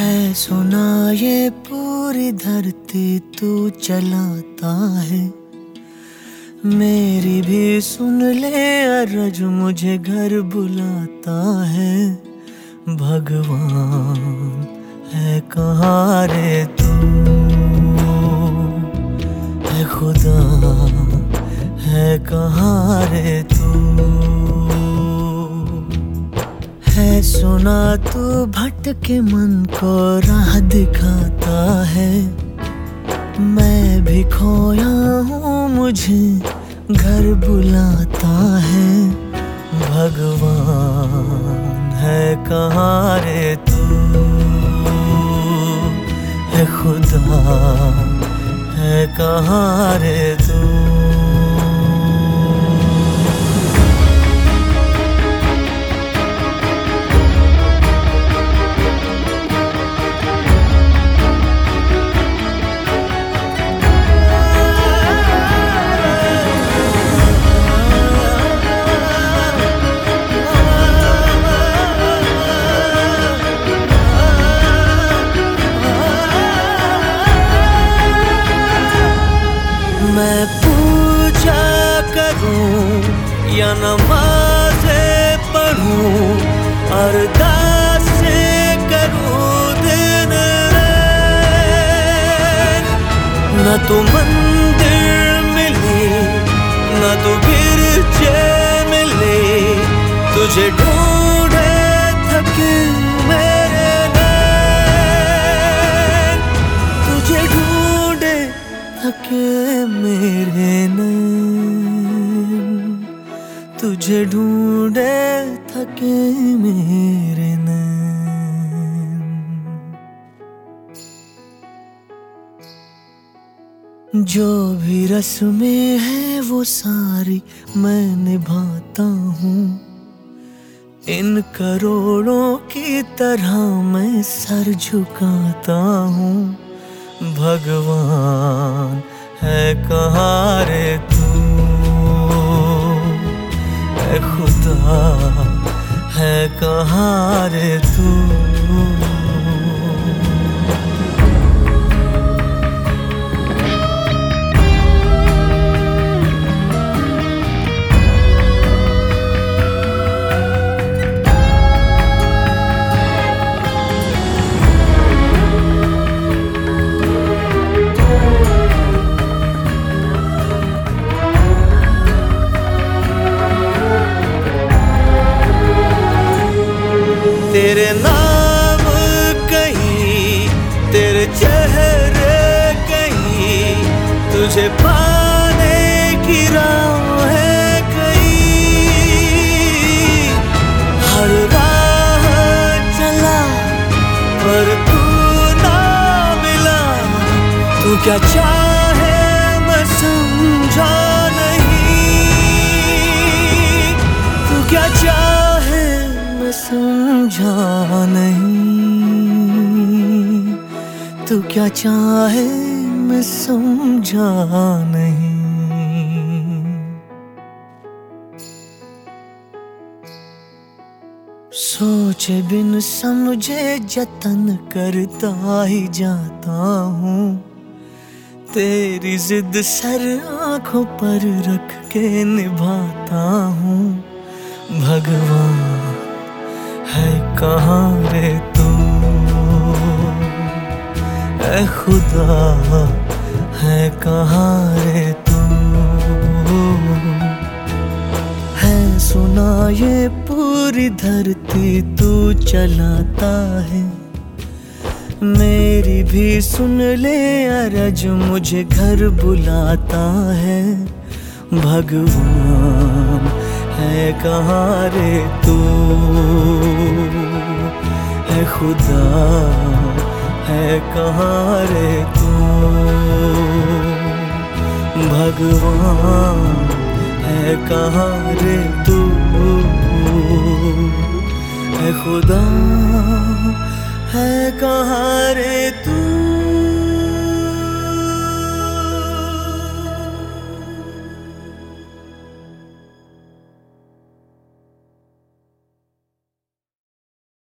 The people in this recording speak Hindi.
है सुना ये पूरी धरती तू चलाता है। मेरी भी सुन ले अरज मुझे घर बुलाता है। भगवान है कहाँ रे तू, है खुदा है कहाँ रे तू। है सुना तू भटके मन को राह दिखाता है। मैं भी खोया हूँ मुझे घर बुलाता है। भगवान है कहाँ रे तू, है खुदा है कहाँ रे तू। मैं पूजा करूं या नमाज़ें पढ़ूं, अरदासें करूं दिन रात, न तो मंदिर मिले न तो गिरजे मिले। तुझे ढूंढे थके मेरे नैन, तुझे ढूंढे थके मेरे नैन, तुझे ढूंढे थके मेरे नैन। जो भी रस्में हैं वो सारी मैं निभाता हूँ। इन करोड़ों की तरह मैं सर झुकाता हूँ। भगवान है कहाँ रे तू, है खुदा है कहाँ रे तू। तेरे नाम कहीं, तेरे चेहरे कहीं, तुझे पाने की राह है कहीं। हर राह चला पर तू ना मिला। तू क्या चाहे मैं समझा नहीं, तू क्या चाहे मैं समझा नहीं, तू क्या चाहे मैं समझा नहीं। सोचे बिन समझे जतन करता ही जाता हूँ। तेरी जिद सर आँखों पर रख के निभाता हूँ। भगवान है कहाँ रे तू, है खुदा है कहाँ रे तू। है सुना ये पूरी धरती तू चलाता है। मेरी भी सुन ले अरज मुझे घर बुलाता है। भगवान है कहाँ रे तू, है खुदा है कहाँ रे तू। भगवान है कहाँ रे तू, है खुदा है कहाँ रे तू।